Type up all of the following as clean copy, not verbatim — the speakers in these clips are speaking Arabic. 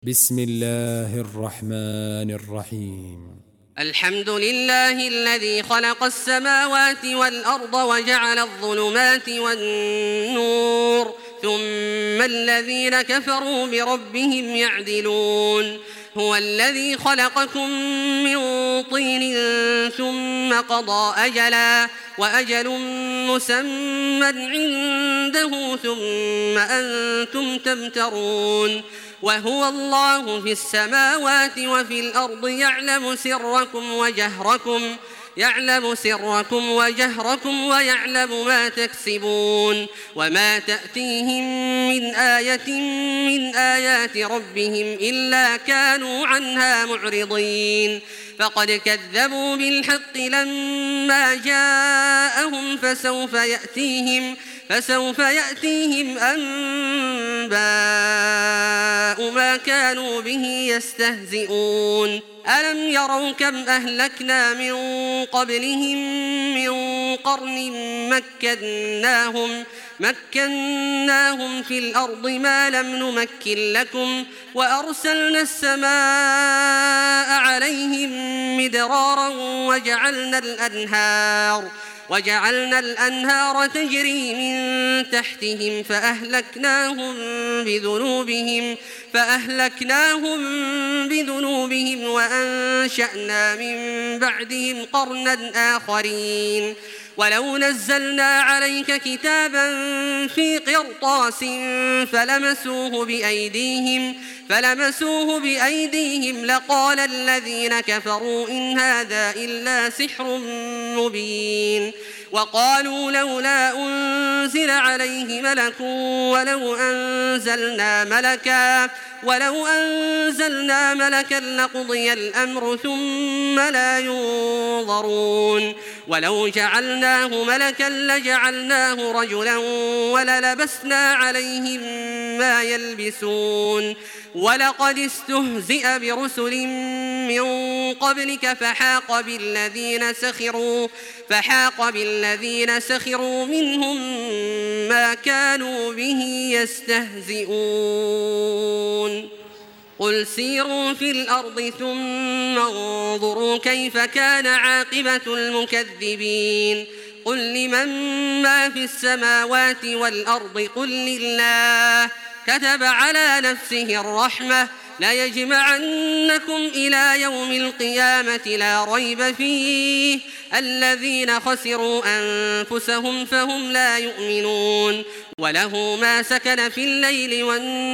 بسم الله الرحمن الرحيم. الحمد لله الذي خلق السماوات والأرض وجعل الظلمات والنور ثم الذين كفروا بربهم يعدلون. هو الذي خلقكم من طين ثم قضى أجلا وأجل مسمى عنده ثم أنتم تمترون. وهو الله في السماوات وفي الأرض يعلم سركم وجهركم ويعلم ما تكسبون. وما تأتيهم من آية من آيات ربهم إلا كانوا عنها معرضين. فقد كذبوا بالحق لما جاءهم فسوف يأتيهم أنباء ما كانوا به يستهزئون. ألم يروا كم أهلكنا من قبلهم من قرن مكناهم في الأرض ما لم نمكن لكم وأرسلنا السماء عليهم مدرارا وجعلنا الأنهار تجري من تحتهم فأهلكناهم بذنوبهم وأنشأنا من بعدهم قرنا آخرين. ولو نزلنا عليك كتابا في قرطاس فلمسوه بأيديهم لقال الذين كفروا إن هذا إلا سحر مبين. وقالوا لولا أنزل عليه ملك ولو أنزلنا ملكا لقضي الأمر ثم لا ينظرون. ولو جعلناه ملكا لجعلناه رجلا وللبسنا عليهم ما يلبسون. ولقد استهزئ برسل من قبلك فحاق بالذين سخروا منهم ما كانوا به يستهزئون. قل سيروا في الأرض ثم انظروا كيف كان عاقبة المكذبين. قل لمن ما في السماوات والأرض قل لله كتب على نفسه الرحمة ليجمعنكم إلى يوم القيامة لا ريب فيه الذين خسروا أنفسهم فهم لا يؤمنون. وله ما سكن في الليل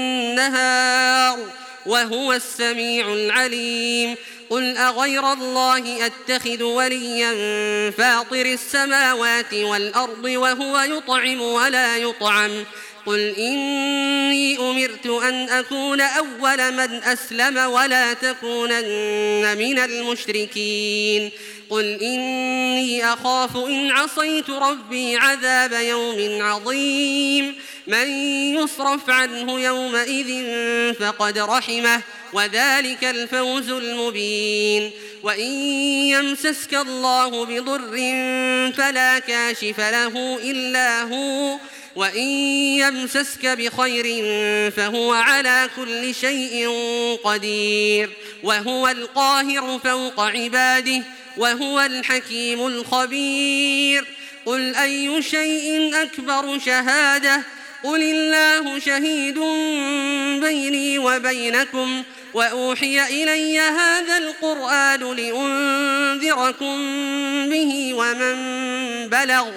والنهار وهو السميع العليم. قل أغير الله أتخذ وليا فاطر السماوات والأرض وهو يطعم ولا يطعم. قل إني أمرت أن أكون أول من أسلم ولا تكونن من المشركين. قل إني أخاف إن عصيت ربي عذاب يوم عظيم. من يصرف عنه يومئذ فقد رحمه وذلك الفوز المبين. وإن يمسسك الله بضر فلا كاشف له إلا هو وإن يمسسك بخير فهو على كل شيء قدير. وهو القاهر فوق عباده وهو الحكيم الخبير. قل أي شيء أكبر شهادة قل الله شهيد بيني وبينكم وأوحي إلي هذا القرآن لأنذركم به ومن بلغ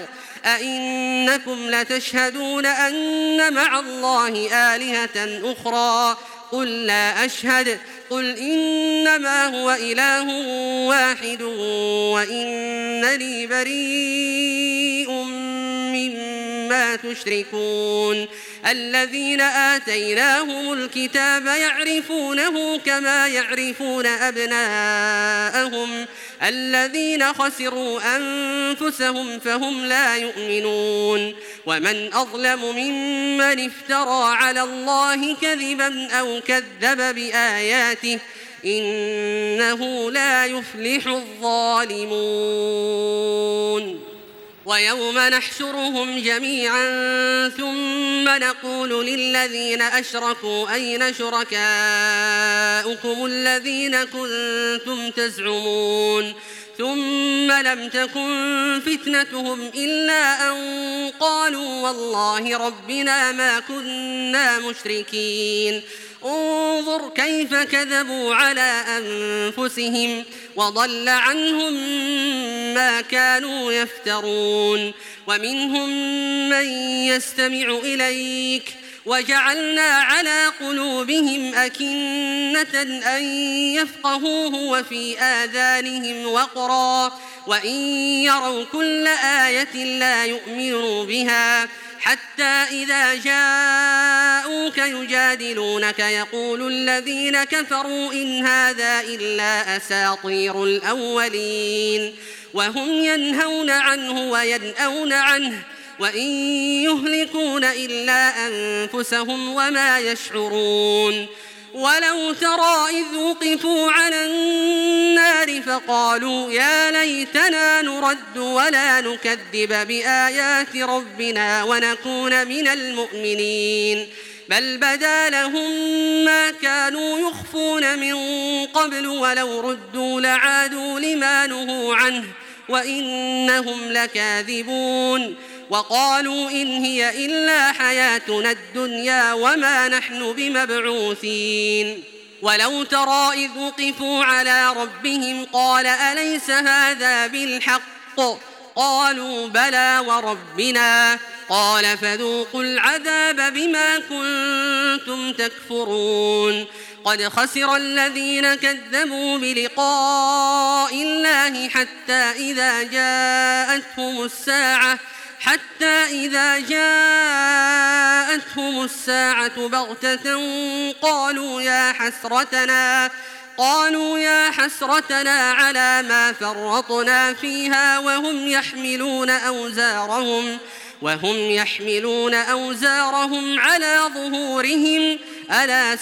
أئنكم لتشهدون أن مع الله آلهة أخرى قل لا أشهد. قل إنما هو إله واحد وإنني بريء مما تشركون. الذين آتيناهم الكتاب يعرفونه كما يعرفون أبناءهم الذين خسروا أنفسهم فهم لا يؤمنون. ومن أظلم ممن افترى على الله كذبا أو كذب بآياته إنه لا يفلح الظالمون. ويوم نحشرهم جميعا ثم نقول للذين أشركوا أين شركاؤكم الذين كنتم تزعمون ثم لم تكن فتنتهم إلا أن قالوا والله ربنا ما كنا مشركين انظر كيف كذبوا على أنفسهم وضل عنهم ما كانوا يفترون ومنهم من يستمع إليك وجعلنا على قلوبهم أكنة أن يفقهوه وفي آذانهم وقرا وإن يروا كل آية لا يؤمنوا بها حتى إذا جاءوك يجادلونك يقول الذين كفروا إن هذا إلا أساطير الأولين وهم ينهون عنه وينأون عنه وإن يهلكون إلا أنفسهم وما يشعرون ولو ترى إذ وقفوا على النار فقالوا يا ليتنا نرد ولا نكذب بآيات ربنا ونكون من المؤمنين بل بدا لهم ما كانوا يخفون من قبل ولو ردوا لعادوا لما نهوا عنه وإنهم لكاذبون وقالوا إن هي إلا حياتنا الدنيا وما نحن بمبعوثين ولو ترى إذ وقفوا على ربهم قال أليس هذا بالحق قالوا بلى وربنا قال فذوقوا العذاب بما كنتم تكفرون قد خسر الذين كذبوا بلقاء الله حتى إذا جاءتهم الساعة بغتة قالوا يا حسرتنا على ما فرطنا فيها وهم يحملون أوزارهم على ظهورهم ألا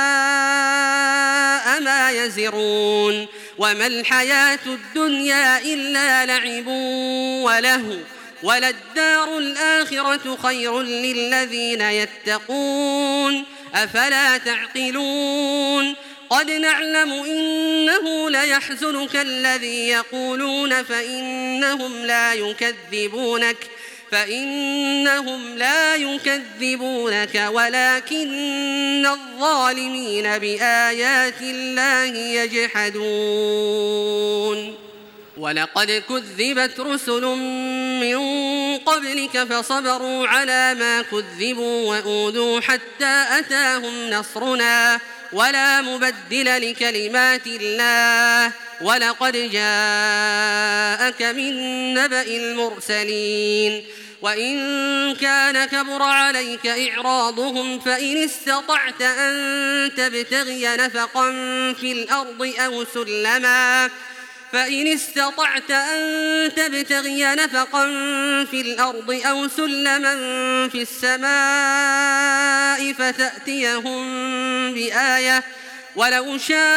ساء ما يزرون وما الحياة الدنيا إلا لعب ولهو وللدار الآخرة خير للذين يتقون أفلا تعقلون قد نعلم إنه ليحزنك الذي يقولون فإنهم لا يكذبونك ولكن الظالمين بآيات الله يجحدون ولقد كذبت رسل من قبلك فصبروا على ما كذبوا وأوذوا حتى أتاهم نصرنا ولا مبدل لكلمات الله ولقد جاءك من نبأ المرسلين وإن كان كبر عليك إعراضهم فإن استطعت أن تبتغي نفقا في الأرض أو سلما في السماء فتأتيهم بآية ولو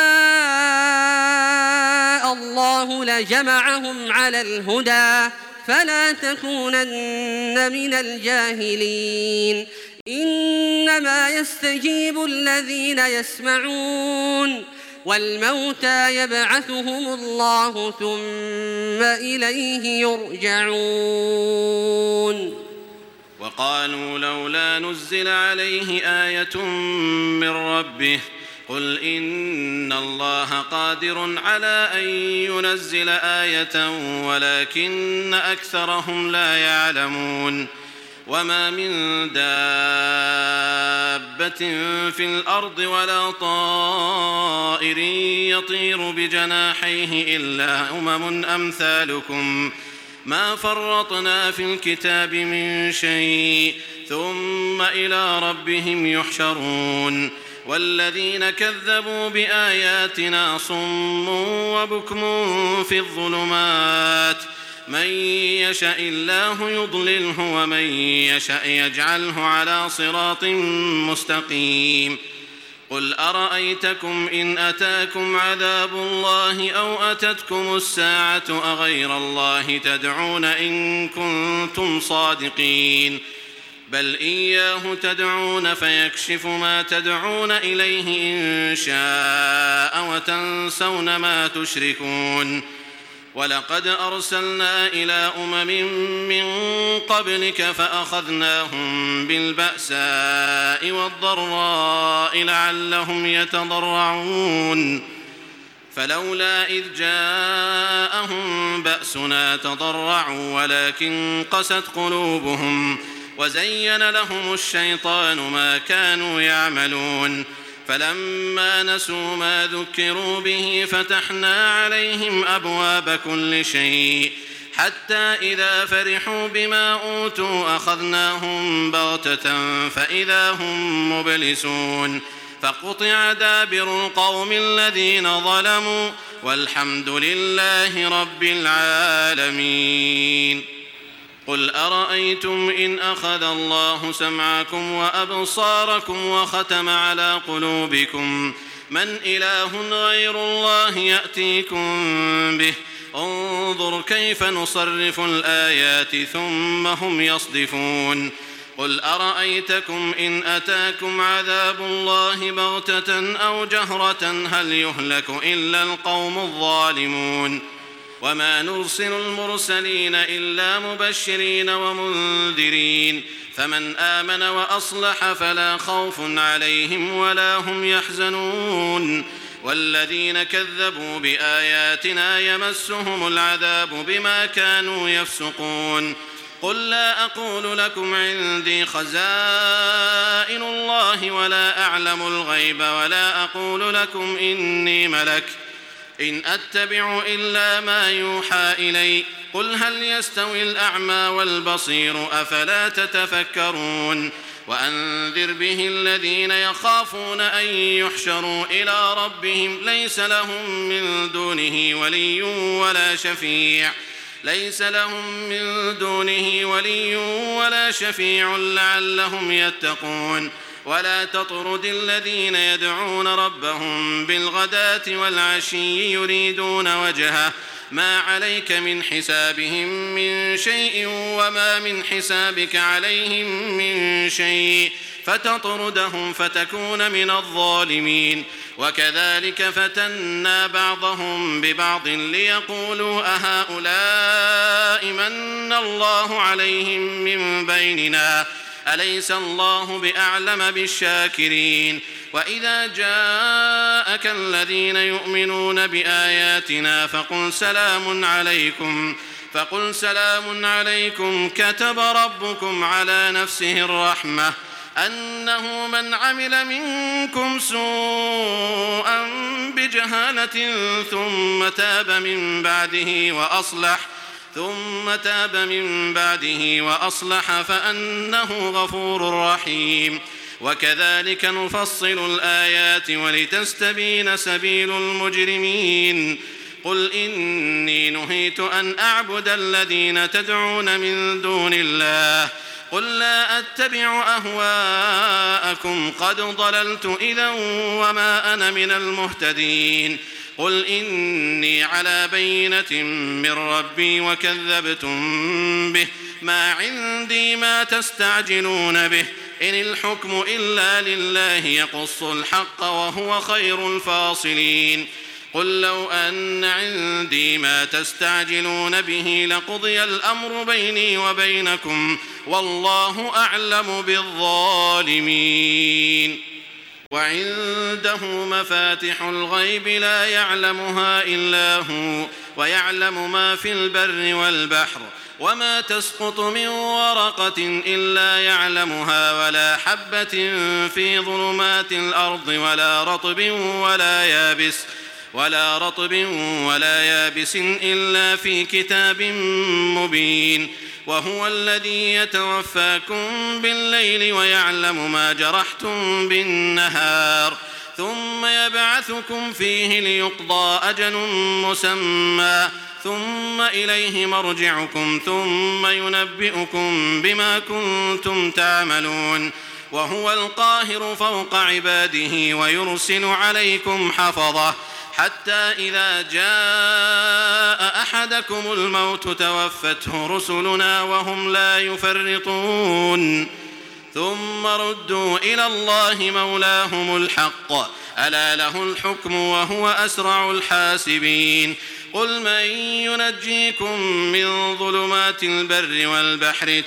شاء الله لجمعهم على الهدى فلا تكونن من الجاهلين إنما يستجيب الذين يسمعون والموتى يبعثهم الله ثم إليه يرجعون وقالوا لولا نزل عليه آية من ربه قل إن الله قادر على أن ينزل آية ولكن أكثرهم لا يعلمون وما من دابة في الأرض ولا طائر يطير بجناحيه إلا أمم أمثالكم ما فرطنا في الكتاب من شيء ثم إلى ربهم يحشرون والذين كذبوا بآياتنا صم وبكم في الظلمات من يشاء الله يضلله ومن يشاء يجعله على صراط مستقيم قل أرأيتكم إن أتاكم عذاب الله أو أتتكم الساعة أغير الله تدعون إن كنتم صادقين بل إياه تدعون فيكشف ما تدعون إليه إن شاء وتنسون ما تشركون ولقد أرسلنا إلى من قبلك فأخذناهم بالبأساء والضراء لعلهم يتضرعون فلولا إذ جاءهم بأسنا تضرعوا ولكن قست قلوبهم وزين لهم الشيطان ما كانوا يعملون فلما نسوا ما ذكروا به فتحنا عليهم أبواب كل شيء حتى إذا فرحوا بما أوتوا أخذناهم بغتة فإذا هم مبلسون فقطع دابر القوم الذين ظلموا والحمد لله رب العالمين قل أرأيتم إن أخذ الله سمعكم وأبصاركم وختم على قلوبكم من إله غير الله يأتيكم به انظر كيف نصرف الآيات ثم هم يصدفون قل أرأيتكم إن أتاكم عذاب الله بغتة أو جهرة هل يهلك إلا القوم الظالمون وما نرسل المرسلين إلا مبشرين ومنذرين فمن آمن وأصلح فلا خوف عليهم ولا هم يحزنون والذين كذبوا بآياتنا يمسهم العذاب بما كانوا يفسقون قل لا أقول لكم عندي خزائن الله ولا أعلم الغيب ولا أقول لكم إني ملك إن أتبع إلا ما يوحى إلي قل هل يستوي الأعمى والبصير أفلا تتفكرون وأنذر به الذين يخافون أن يحشروا إلى ربهم ليس لهم من دونه ولي ولا شفيع لعلهم يتقون ولا تطرد الذين يدعون ربهم بالغداة والعشي يريدون وجهه ما عليك من حسابهم من شيء وما من حسابك عليهم من شيء فتطردهم فتكون من الظالمين وكذلك فتنا بعضهم ببعض ليقولوا أهؤلاء من الله عليهم من بيننا أليس الله بأعلم بالشاكرين وإذا جاءك الذين يؤمنون بآياتنا فقل سلام عليكم كتب ربكم على نفسه الرحمة أنه من عمل منكم سوءا بجهالة ثم تاب من بعده وأصلح فأنه غفور رحيم وكذلك نفصل الآيات ولتستبين سبيل المجرمين قل إني نهيت أن أعبد الذين تدعون من دون الله قل لا أتبع أهواءكم قد ضللت إذا وما أنا من المهتدين قل إني على بينة من ربي وكذبتم به ما عندي ما تستعجلون به إن الحكم إلا لله يقص الحق وهو خير الفاصلين قل لو أن عندي ما تستعجلون به لقضي الأمر بيني وبينكم والله أعلم بالظالمين وعنده مفاتح الغيب لا يعلمها إلا هو ويعلم ما في البر والبحر وما تسقط من ورقة إلا يعلمها ولا حبة في ظلمات الأرض ولا رطب ولا يابس إلا في كتاب مبين وهو الذي يتوفاكم بالليل ويعلم ما جرحتم بالنهار ثم يبعثكم فيه ليقضى أجل مسمى ثم إليه مرجعكم ثم ينبئكم بما كنتم تعملون وهو القاهر فوق عباده ويرسل عليكم حفظة حتى إذا جاء أحدكم الموت توفته رسلنا وهم لا يفرطون ثم ردوا إلى الله مولاهم الحق ألا له الحكم وهو أسرع الحاسبين قل من ينجيكم من ظلمات البر والبحر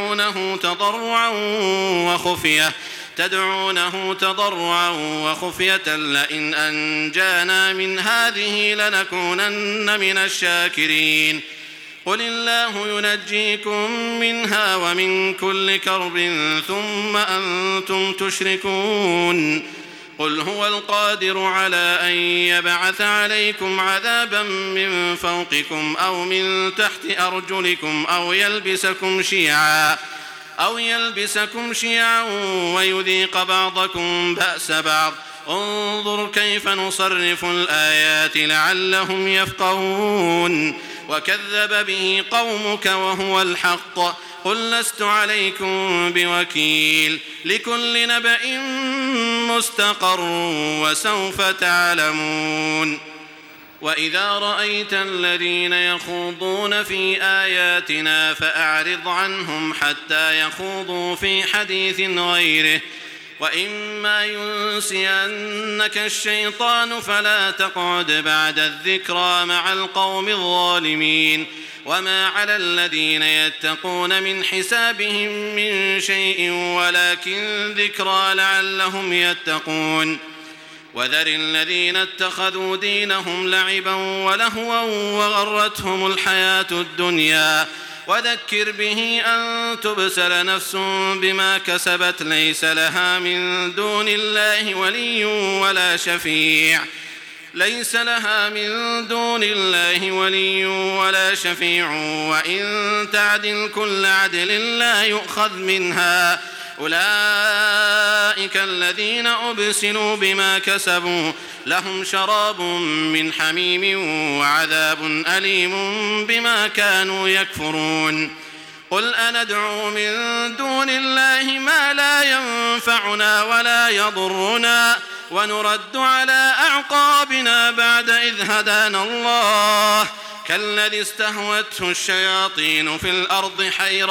تدعونه تضرعا وخفية لئن أنجانا من هذه لنكونن من الشاكرين قل الله ينجيكم منها ومن كل كرب ثم أنتم تشركون قل هو القادر على أن يبعث عليكم عذابا من فوقكم أو من تحت أرجلكم أو يلبسكم شيعا ويذيق بعضكم بأس بعض انظر كيف نصرف الآيات لعلهم يفقهون وكذب به قومك وهو الحق قل لست عليكم بوكيل لكل نبأ مستقر وسوف تعلمون وإذا رأيت الذين يخوضون في آياتنا فأعرض عنهم حتى يخوضوا في حديث غيره وإما ينسينك الشيطان فلا تقعد بعد الذكرى مع القوم الظالمين وما على الذين يتقون من حسابهم من شيء ولكن ذكرى لعلهم يتقون وذر الذين اتخذوا دينهم لعبا ولهوا وغرتهم الحياة الدنيا وذكر به أن تبسل نفس بما كسبت ليس لها من دون الله ولي ولا شفيع وإن تعدل كل عدل لا يؤخذ منها أولئك الذين أبسلوا بما كسبوا لهم شراب من حميم وعذاب أليم بما كانوا يكفرون قل أندعو من دون الله ما لا ينفعنا ولا يضرنا ونرد على أعقابنا بعد إذ هدانا الله كالذي استهوته الشياطين في الأرض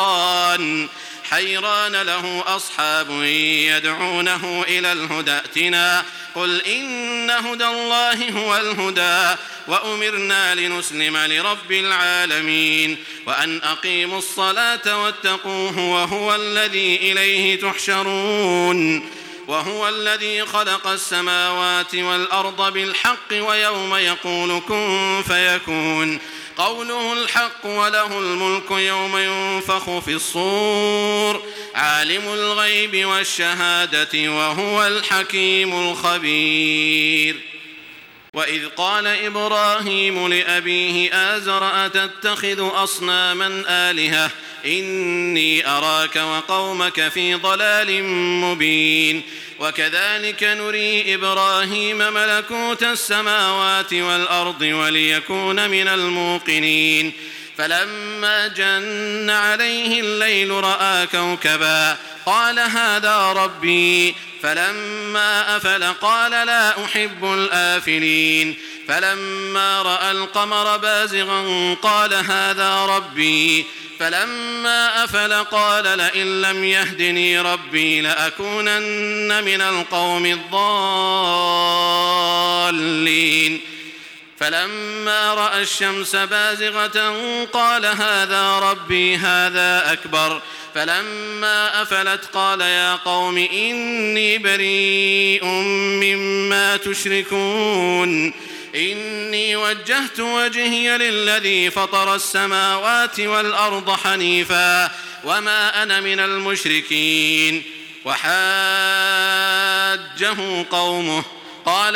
حيران له أصحاب يدعونه إلى الهدى ائتنا قل إن هدى الله هو الهدى وأمرنا لنسلم لرب العالمين وأن أقيموا الصلاة واتقوه وهو الذي إليه تحشرون وهو الذي خلق السماوات والأرض بالحق ويوم يقول كن فيكون قوله الحق وله الملك يوم ينفخ في الصور عالم الغيب والشهادة وهو الحكيم الخبير وإذ قال إبراهيم لأبيه آزر أتتخذ أصناما آلهة إني أراك وقومك في ضلال مبين وكذلك نري إبراهيم ملكوت السماوات والأرض وليكون من الموقنين فلما جن عليه الليل رأى كوكبا قال هذا ربي فلما أفل قال لا أحب الآفلين فلما رأى القمر بازغا قال هذا ربي فلما أفل قال لئن لم يهدني ربي لأكونن من القوم الضالين فلما رأى الشمس بازغة قال هذا ربي هذا أكبر فلما أفلت قال يا قوم إني بريء مما تشركون إني وجهت وجهي للذي فطر السماوات والأرض حنيفا وما أنا من المشركين وحاجه قومه قال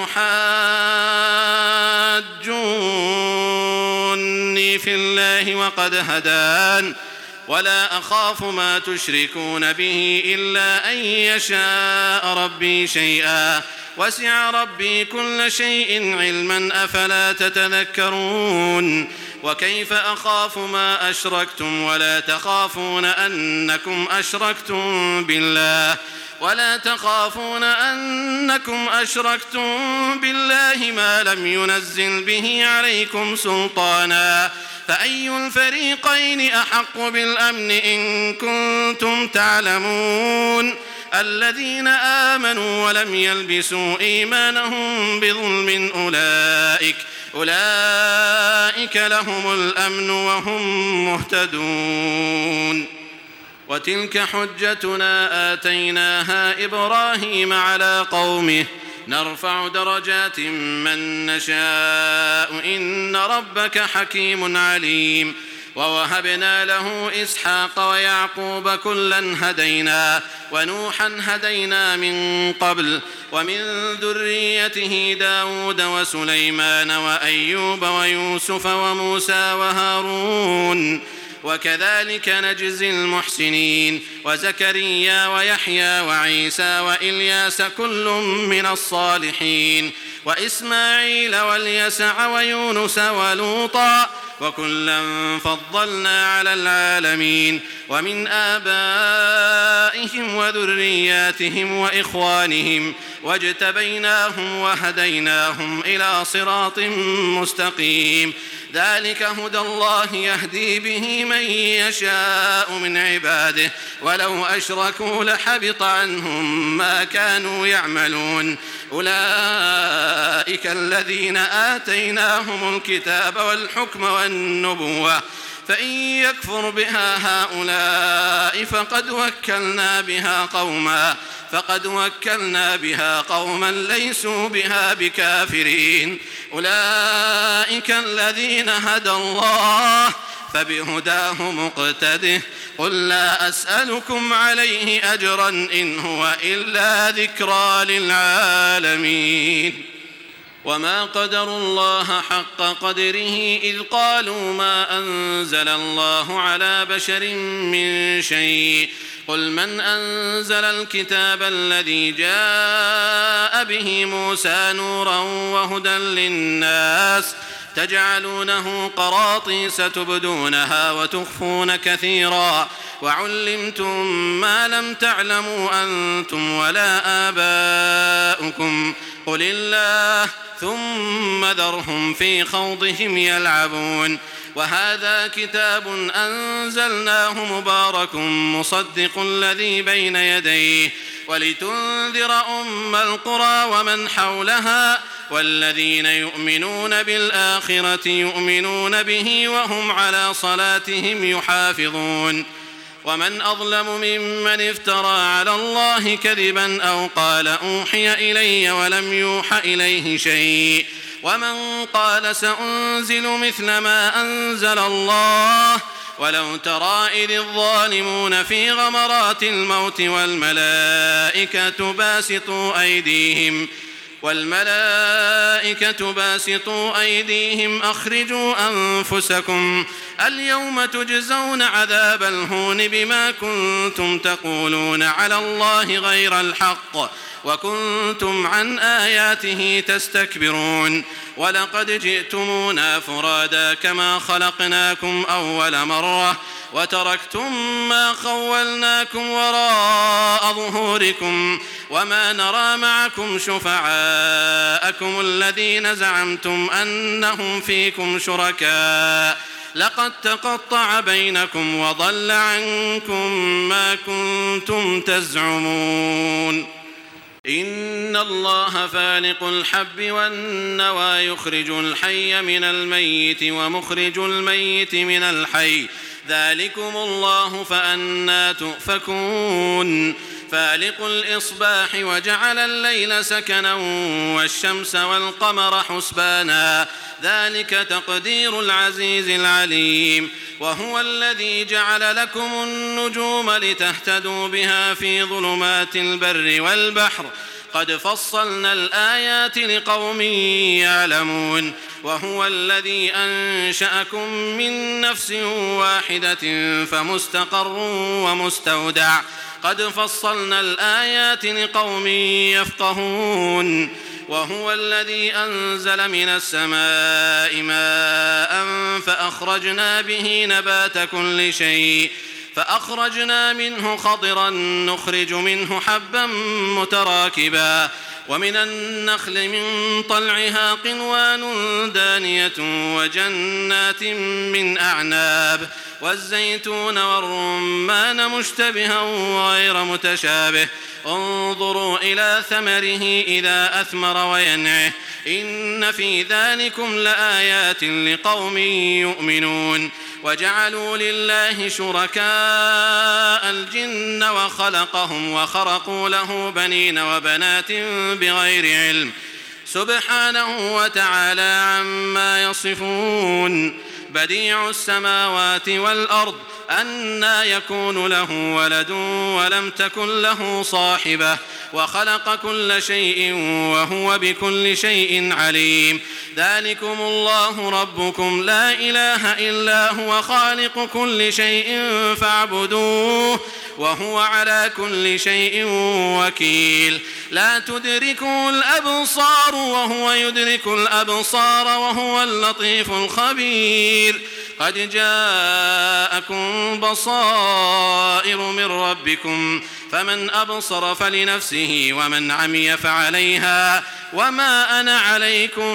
أتحاجوني في الله وقد هدان ولا أخاف ما تشركون به إلا أن يشاء ربي شيئا وسع ربي كل شيء علما أفلا تتذكرون وكيف أخاف ما أشركتم ولا تخافون أنكم أشركتم بالله ما لم ينزل به عليكم سلطانا فأي الفريقين أحق بالأمن إن كنتم تعلمون الذين آمنوا ولم يلبسوا إيمانهم بظلم أولئك لهم الأمن وهم مهتدون وتلك حجتنا آتيناها إبراهيم على قومه نرفع درجات من نشاء إن ربك حكيم عليم ووهبنا له إسحاق ويعقوب كلا هدينا ونوحا هدينا من قبل ومن ذريته داود وسليمان وأيوب ويوسف وموسى وهارون وكذلك نجزي المحسنين وزكريا ويحيى وعيسى وإلياس كل من الصالحين وإسماعيل واليسع ويونس ولوطا وكلا فضلنا على العالمين ومن آبائهم وذرياتهم وإخوانهم واجتبيناهم وهديناهم إلى صراط مستقيم ذلك هدى الله يهدي به من يشاء من عباده ولو أشركوا لحبط عنهم ما كانوا يعملون أولئك الذين آتيناهم الكتاب والحكم والنبوة فإن يكفر بها هؤلاء فقد وكلنا بها قوما ليسوا بها بكافرين أولئك الذين هدى الله فبهداه مقتده قل لا أسألكم عليه أجرا إن هو إلا ذكرى للعالمين وما قدروا الله حق قدره إذ قالوا ما أنزل الله على بشر من شيء قل من أنزل الكتاب الذي جاء به موسى نورا وهدى للناس تجعلونه قراطيس تبدونها وتخفون كثيرا وعلمتم ما لم تعلموا أنتم ولا آباؤكم قل الله ثم ذرهم في خوضهم يلعبون وهذا كتاب أنزلناه مبارك مصدق الذي بين يديه ولتنذر أم القرى ومن حولها والذين يؤمنون بالآخرة يؤمنون به وهم على صلاتهم يحافظون ومن أظلم ممن افترى على الله كذبا أو قال أوحي إلي ولم يوح إليه شيء ومن قال سأنزل مثل ما أنزل الله ولو ترى إذ الظالمون في غمرات الموت والملائكة باسطوا أيديهم أخرجوا أنفسكم اليوم تجزون عذاب الهون بما كنتم تقولون على الله غير الحق وكنتم عن آياته تستكبرون ولقد جئتمونا فرادا كما خلقناكم أول مرة وتركتم ما خولناكم وراء ظهوركم وما نرى معكم شفعاءكم الذين زعمتم أنهم فيكم شركاء لقد تقطع بينكم وضل عنكم ما كنتم تزعمون إن الله فالق الحب والنوى يخرج الحي من الميت ومخرج الميت من الحي ذلكم الله فأنى تؤفكون فالق الإصباح وجعل الليل سكنا والشمس والقمر حسبانا ذلك تقدير العزيز العليم وهو الذي جعل لكم النجوم لتهتدوا بها في ظلمات البر والبحر قد فصلنا الآيات لقوم يعلمون وهو الذي أنشأكم من نفس واحدة فمستقر ومستودع قد فصلنا الآيات لقوم يفقهون وهو الذي أنزل من السماء ماء فأخرجنا به نبات كل شيء فأخرجنا منه خضرا نخرج منه حبا متراكبا ومن النخل من طلعها قنوان دانية وجنات من أعناب والزيتون والرمان مشتبها وغير متشابه انظروا إلى ثمره إذا أثمر وينعه إن في ذلكم لآيات لقوم يؤمنون وجعلوا لله شركاء الجن وخلقهم وخرقوا له بنين وبنات بغير علم سبحانه وتعالى عما يصفون بديع السماوات والأرض أنى يكون له ولد ولم تكن له صاحبة وخلق كل شيء وهو بكل شيء عليم ذلكم الله ربكم لا إله إلا هو خالق كل شيء فاعبدوه وهو على كل شيء وكيل لا تدركه الأبصار وهو يدرك الأبصار وهو اللطيف الخبير قد جاءكم بصائر من ربكم فمن أبصر فلنفسه ومن عمي فعليها وما أنا عليكم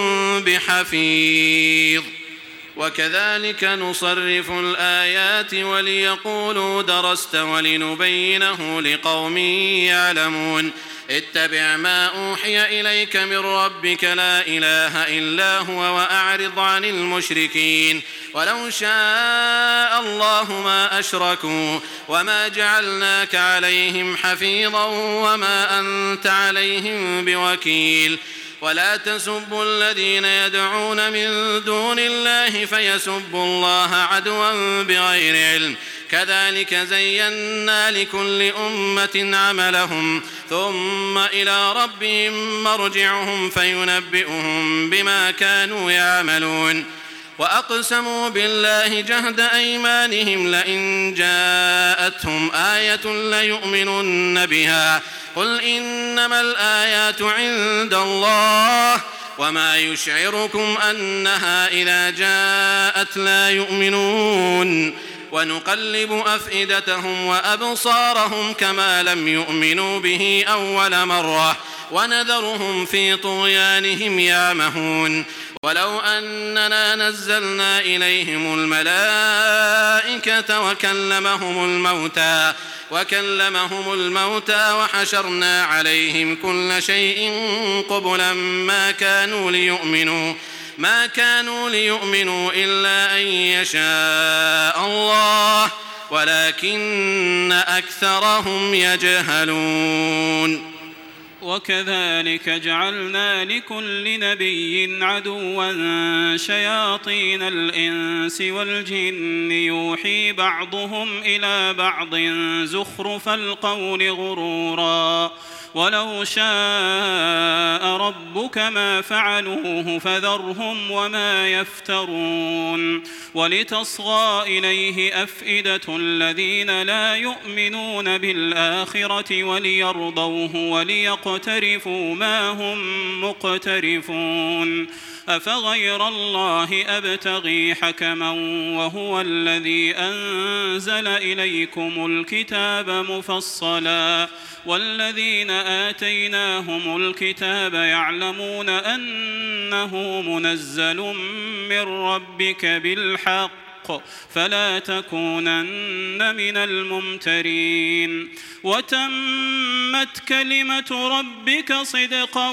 بحفيظ وكذلك نصرف الآيات وليقولوا درست ولنبينه لقوم يعلمون اتبع ما أوحي إليك من ربك لا إله إلا هو وأعرض عن المشركين ولو شاء الله ما أشركوا وما جعلناك عليهم حفيظا وما أنت عليهم بوكيل ولا تسبوا الذين يدعون من دون الله فيسبوا الله عدوا بغير علم كذلك زينا لكل أمة عملهم ثم إلى ربهم مرجعهم فينبئهم بما كانوا يعملون وأقسموا بالله جهد أيمانهم لئن جاءتهم آية ليؤمنن بها قل إنما الآيات عند الله وما يشعركم أنها إذا جاءت لا يؤمنون ونقلب أفئدتهم وأبصارهم كما لم يؤمنوا به أول مرة ونذرهم في طغيانهم يعمهون ولو أننا نزلنا إليهم الملائكة وكلمهم الموتى وحشرنا عليهم كل شيء قبلا ما كانوا ليؤمنوا إلا أن يشاء الله ولكن أكثرهم يجهلون وكذلك جعلنا لكل نبي عدوا شياطين الإنس والجن يوحي بعضهم إلى بعض زخرف القول غرورا ولو شاء ربك ما فعلوه فذرهم وما يفترون ولتصغى إليه أفئدة الذين لا يؤمنون بالآخرة وليرضوه وليقترفوا ما هم مقترفون أفغير الله أبتغي حكما وهو الذي أنزل إليكم الكتاب مفصلا والذين آتيناهم الكتاب يعلمون أنه منزل من ربك بالحق فلا تكونن من الممترين وتمت كلمة ربك صدقا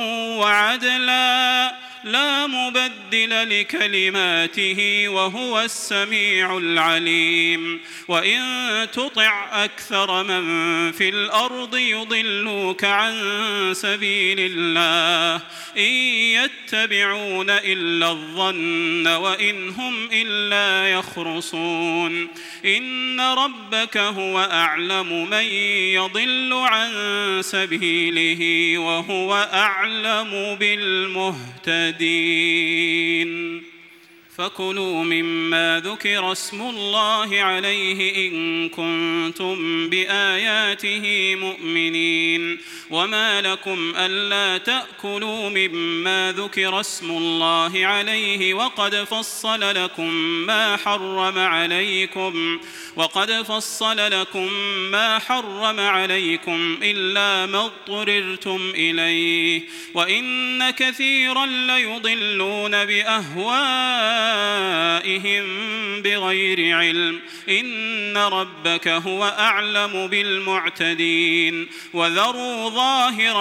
وعدلا لا مبدل لكلماته وهو السميع العليم وإن تطع أكثر من في الأرض يضلوك عن سبيل الله إن يتبعون إلا الظن وإن هم إلا يخرصون إن ربك هو أعلم من يضل عن سبيله وهو أعلم بالمهتدين فكلوا مما ذكر اسم الله عليه إن كنتم بآياته مؤمنين. وما لكم ألا تأكلوا مما ذكر اسم الله عليه وقد فصل لكم ما حرم عليكم إلا ما اضطررتم إليه، وإن كثيرا ليضلون بأهوائهم بغير علم، إن ربك هو أعلم بالمعتدين. وذروا ظاهر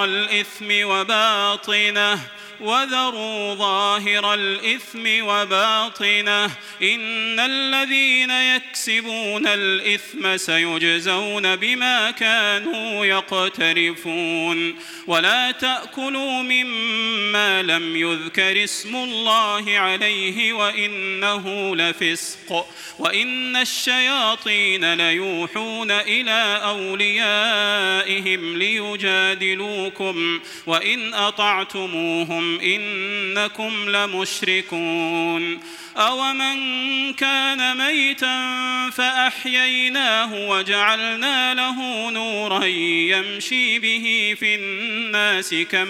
الإثم وباطنه، إن الذين يكسبون الإثم سيجزون بما كانوا يقترفون. ولا تأكلوا مما لم يذكر اسم الله عليه وإنه لفسق، وإن الشياطين ليوحون إلى أوليائهم ليجادلوكم، وإن أطعتموهم إنكم لمشركون. أومن كان ميتا فأحييناه وجعلنا له نورا يمشي به في الناس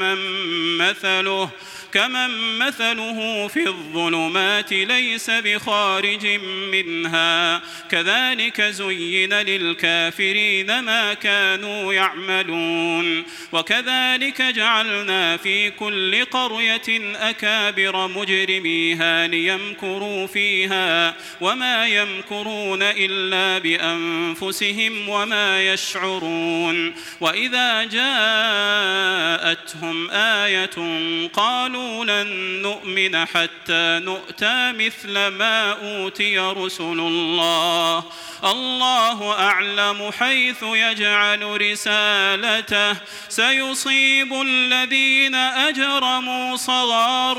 كمن مثله في الظلمات ليس بخارج منها، كذلك زين للكافرين ما كانوا يعملون. وكذلك جعلنا في كل قرية أكابر مجرميها ليمكروا فيها، وما يمكرون إلا بأنفسهم وما يشعرون. وإذا جاءتهم آية قالوا لن نؤمن حتى نؤتى مثل ما أوتي رسل الله، الله أعلم حيث يجعل رسالته، سيصيب الذين أجرموا صغار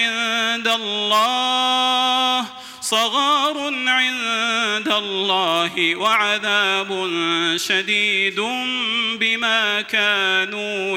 عند الله وعذاب شديد بما كانوا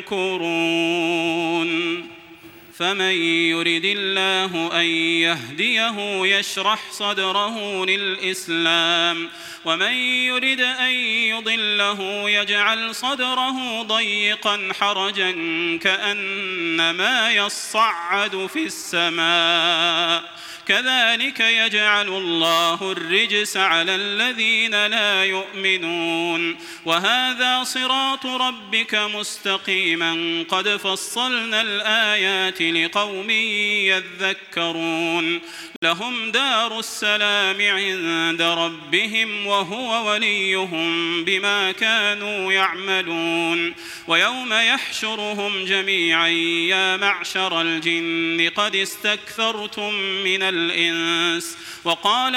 يمكرون. فمن يرد الله أن يهديه يشرح صدره للإسلام، ومن يرد أن يضله يجعل صدره ضيقا حرجا كأنما يصعد في السماء، كذلك يجعل الله الرجس على الذين لا يؤمنون. وهذا صراط ربك مستقيما قد فصلنا الآيات لقوم يذكرون. لهم دار السلام عند ربهم وهو وليهم بما كانوا يعملون. ويوم يحشرهم جميعا يا معشر الجن قد استكثرتم من الإنس، وقال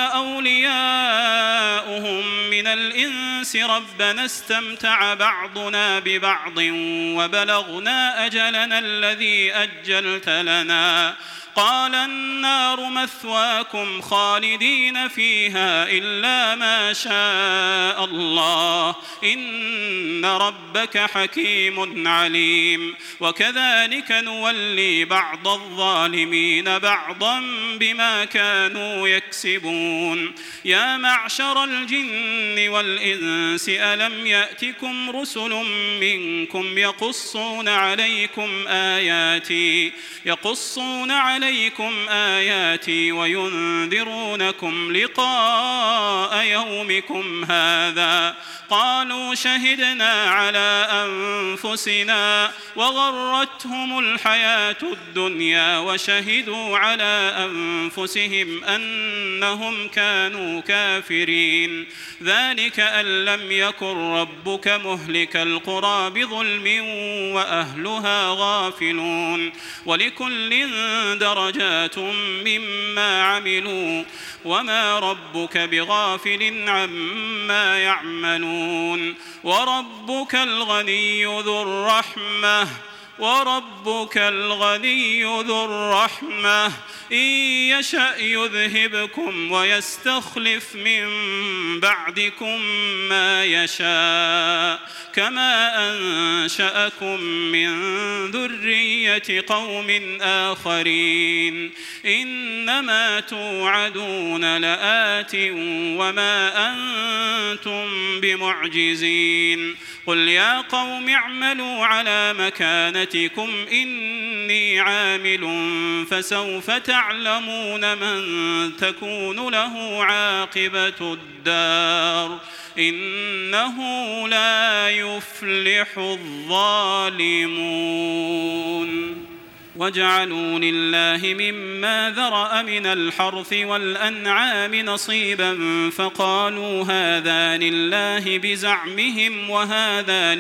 أولياؤهم من الإنس ربنا استمتع بعضنا ببعض وبلغنا أجلنا الذي أجلت لنا، قال النار مثواكم خالدين فيها إلا ما شاء الله، إن ربك حكيم عليم. وكذلك نولي بعض الظالمين بعضا بما كانوا يكسبون. يا معشر الجن والإنس ألم يأتكم رسل منكم يقصون عليكم آياتي وينذرونكم لقاء يومكم هذا؟ قالوا شهدنا على أنفسنا وغرتهم الحياة الدنيا وشهدوا على أنفسهم أنهم كانوا كافرين. ذلك أن لم يكن ربك مهلك القرى بظلم وأهلها غافلون. ولكل درجات مما عملوا وما ربك بغافل عما يعملون. وربك الغني ذو الرحمة وربك الغني ذو الرحمة إن يشأ يذهبكم ويستخلف من بعدكم ما يشاء كما أنشأكم من ذرية قوم آخرين إنما توعدون لآت وما أنتم بمعجزين قل يا قوم اعملوا على مكانتكم إني عامل فسوف تعلمون من تكون له عاقبة الدار إنه لا يفلح الظالمون وجعلوا لله مما ذرأ من الحرث والأنعام نصيبا فقالوا هذا لله بزعمهم وهذا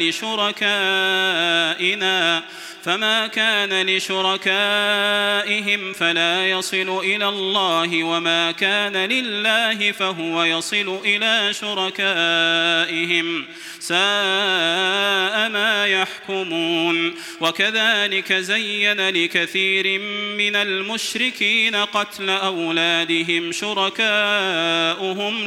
لشركائنا فما كان لشركائهم فلا يصل إلى الله وما كان لله فهو يصل إلى شركائهم ساء ما يحكمون وكذلك زين لكثير من المشركين قتل أولادهم شركاؤهم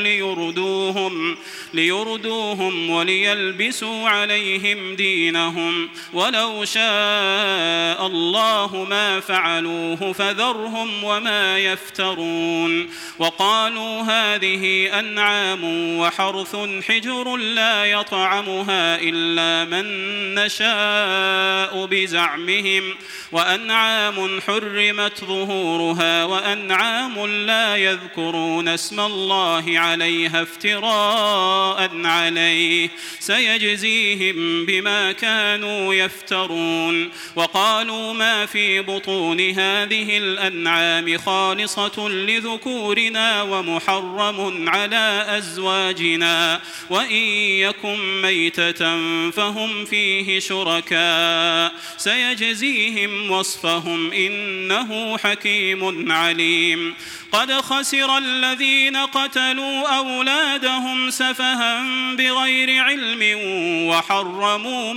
ليردوهم وليلبسوا عليهم دينهم ولو شاء الله ما فعلوه فذرهم وما يفترون وقالوا هذه أنعام وحرث حجر لا يطعمها إلا من نشاء بزعمهم وأنعام حرمت ظهورها وأنعام لا يذكرون اسم الله عليها افتراء عليه سيجزيهم بما كانوا يفترون وقالوا ما في بطون هذه الأنعام خالصة لذكورنا ومحرم على أزواجنا وإن يكن ميتة فهم فيه شركاء سيجزيهم وصفهم إنه حكيم عليم قد خسر الذين قتلوا أولادهم سفها بغير علم وحرموا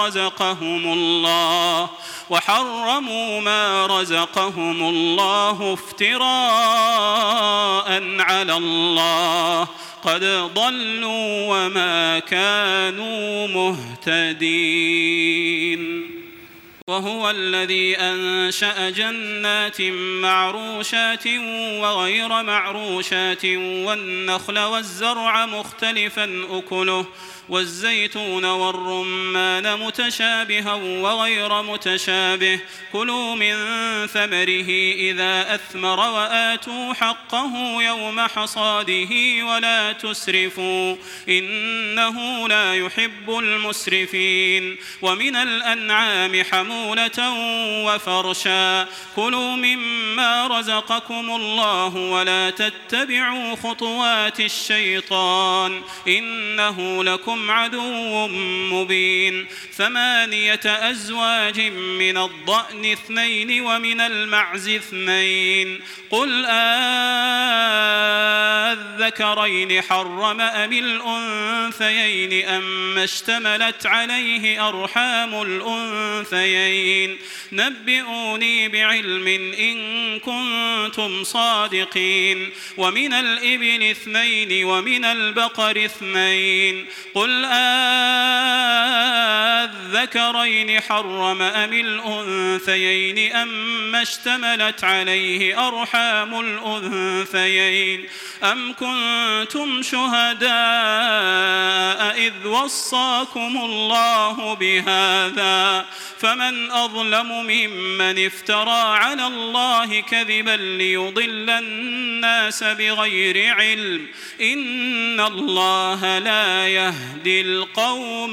ما رزقهم الله افتراء على الله قد ضلوا وما كانوا مهتدين وهو الذي أنشأ جنات معروشات وغير معروشات والنخل والزرع مختلفا أكله والزيتون والرمان متشابها وغير متشابه كلوا من ثمره إذا أثمر وآتوا حقه يوم حصاده ولا تسرفوا إنه لا يحب المسرفين ومن الأنعام حمولة وفرشا كلوا مما رزقكم الله ولا تتبعوا خطوات الشيطان إنه لكم عدو مبين 8 أزواج من الضأن 2 ومن المعز 2 قل الذكرين حرم أم الأنثيين أم اشتملت عليه أرحام الأنثيين نبئوني بعلم إن كنتم صادقين ومن الإبل 2 ومن البقر 2 قل الذكرين حرم أم الأنثيين أم اشتملت عليه أرحام الأنثيين أم كنتم شهداء إذ وصاكم الله بهذا فمن أظلم ممن افترى على الله كذبا ليضل الناس بغير علم إن الله لا يهدي القوم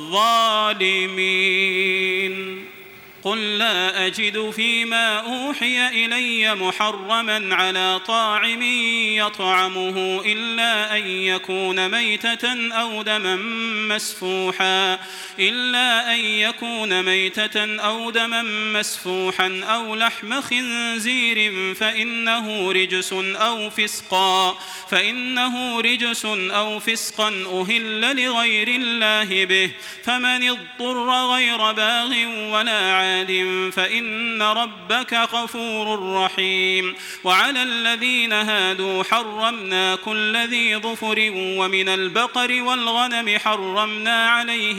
الظالمين قل لا أجد فيما أوحي إلي محرما على طاعم يطعمه إلا أن يكون ميتة أو دما مسفوحا أو لحم خنزير فإنه رجس أو فسقا أهل لغير الله به فمن اضطر غير باغ ولا عاد عاد فإن ربك غفور رحيم. وعلى الذين هادوا حرمنا كل ذي ظفر ومن البقر والغنم حرمنا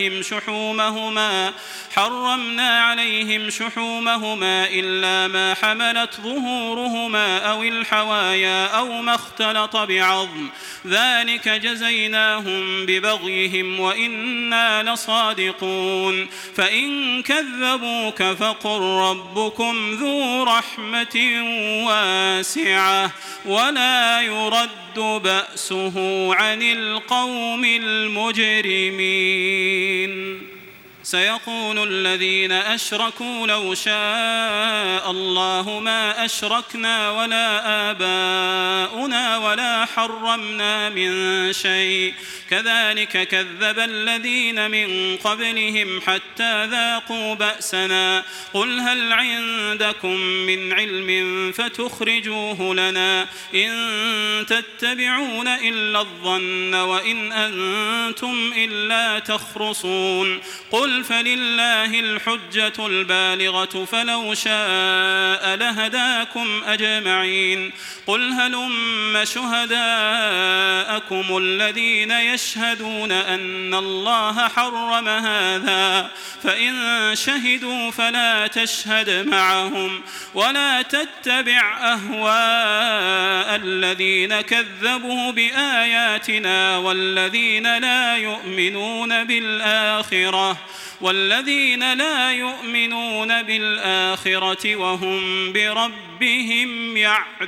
عليهم شحومهما إلا ما حملت ظهورهما أو الحوايا أو ما اختلط بعظم ذلك جزيناهم ببغيهم وإنا لصادقون. فإن كذبوك فقل ربكم ذو رحمة واسعة ولا يرد بأسه عن القوم المجرمين. سيقول الذين أشركوا لو شاء الله ما أشركنا ولا آباؤنا ولا حرمنا من شيء كذلك كذب الذين من قبلهم حتى ذاقوا بأسنا. قل هل عندكم من علم فتخرجوه لنا إن تتبعون إلا الظن وإن أنتم إلا تخرصون. قل فلله الحجة البالغة فلو شاء لهداكم أجمعين. قل هلم شهداءكم الذين يشهدون أن الله حرم هذا فإن شهدوا فلا تشهد معهم ولا تتبع أهواء الذين كذبوا بآياتنا والذين لا يؤمنون بالآخرة وهم بربهم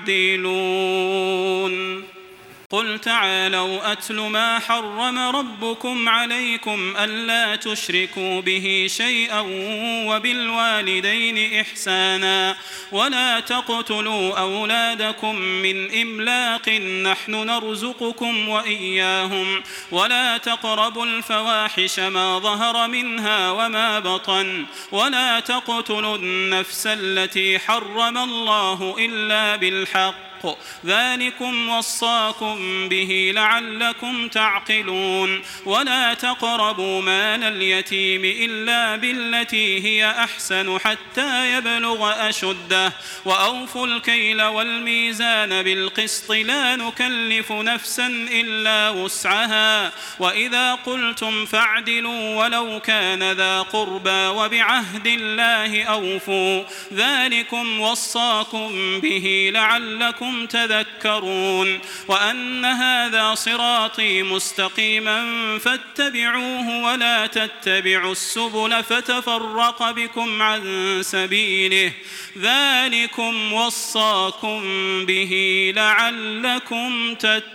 يعدلون. قل تعالوا أتل ما حرم ربكم عليكم ألا تشركوا به شيئا وبالوالدين إحسانا ولا تقتلوا أولادكم من إملاق نحن نرزقكم وإياهم ولا تقربوا الفواحش ما ظهر منها وما بطن ولا تقتلوا النفس التي حرم الله إلا بالحق ذلكم وصاكم به لعلكم تعقلون. ولا تقربوا مال اليتيم إلا بالتي هي أحسن حتى يبلغ أشده وأوفوا الكيل والميزان بالقسط لا نكلف نفسا إلا وسعها وإذا قلتم فاعدلوا ولو كان ذا قربى وبعهد الله أوفوا ذلكم وصاكم به لعلكم تذكرون. وأن هذا صراطي مستقيما فاتبعوه ولا تتبعوا السبل فتفرق بكم عن سبيله ذلكم وصاكم به لعلكم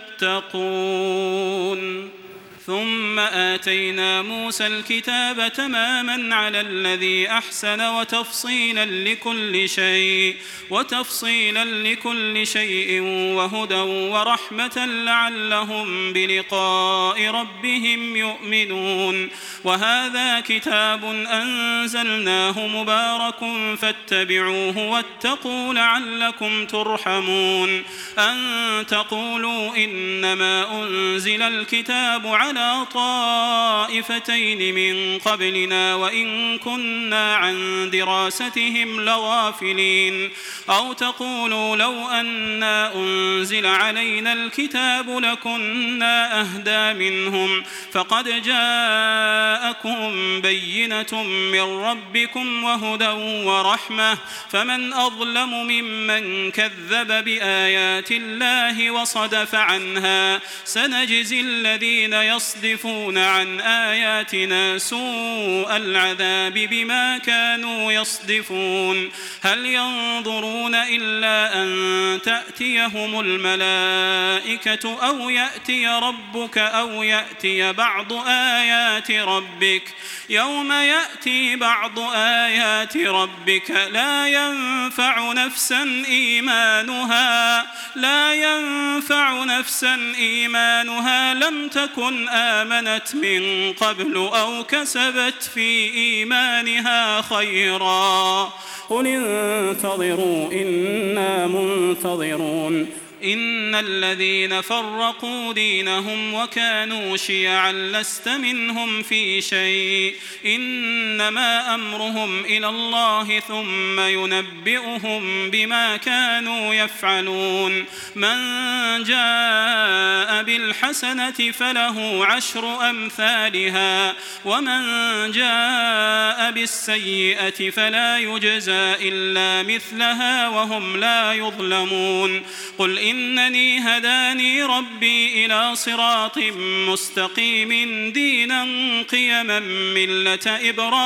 تتقون. ثم آتينا موسى الكتاب تماما على الذي أحسن وتفصيلا لكل شيء وهدى ورحمة لعلهم بلقاء ربهم يؤمنون. وهذا كتاب أنزلناه مبارك فاتبعوه واتقوا لعلكم ترحمون. أن تقولوا إنما أنزل الكتاب على طائفتين من قبلنا وإن كنا عن دراستهم لغافلين. أو تقولوا لو أنا أنزل علينا الكتاب لكنا أهدى منهم فقد جاءكم بينة من ربكم وهدى ورحمة فمن أظلم ممن كذب بآيات الله وصدف عنها. سنجزي الذين يصدفون عن آياتنا سوء العذاب بما كانوا يصدفون. هل ينظرون إلا أن تأتيهم الملائكة أو يأتي ربك أو يأتي بعض آيات ربك يوم يأتي بعض آيات ربك لا ينفع نفسا إيمانها لم تكن آمنت من قبل أو كسبت في إيمانها خيرا. قل انتظروا إنا منتظرون. إن الذين فرقوا دينهم وكانوا شيعا لست منهم في شيء إنما أمرهم إلى الله ثم ينبئهم بما كانوا يفعلون من جاء بالحسنة فله 10 أمثالها ومن جاء بالسيئة فلا يجزى إلا مثلها وهم لا يظلمون قل إنني هداني ربي إلى صراط مستقيم دينا قيما ملة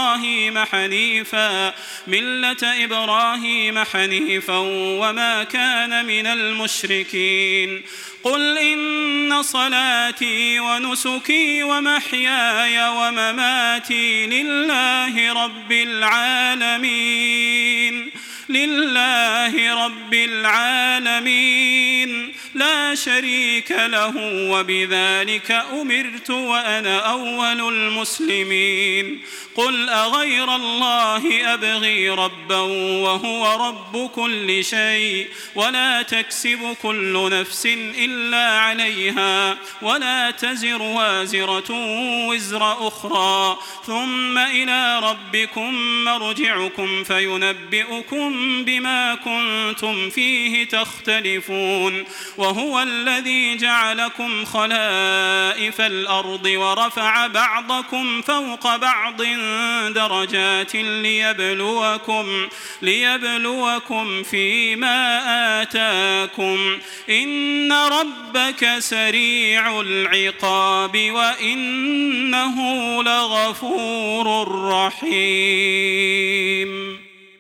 إبراهيم حنيفا وما كان من المشركين قل إن صلاتي ونسكي ومحياي ومماتي لله رب العالمين لا شريك له وبذلك أمرت وأنا أول المسلمين قل أغير الله أبغي ربا وهو رب كل شيء ولا تكسب كل نفس إلا عليها ولا تزر وازرة وزر أخرى ثم إلى ربكم مرجعكم فينبئكم بما كنتم فيه تختلفون وهو الذي جعلكم خلائف الأرض ورفع بعضكم فوق بعض درجات ليبلوكم فيما آتاكم إن ربك سريع العقاب وإنه لغفور رحيم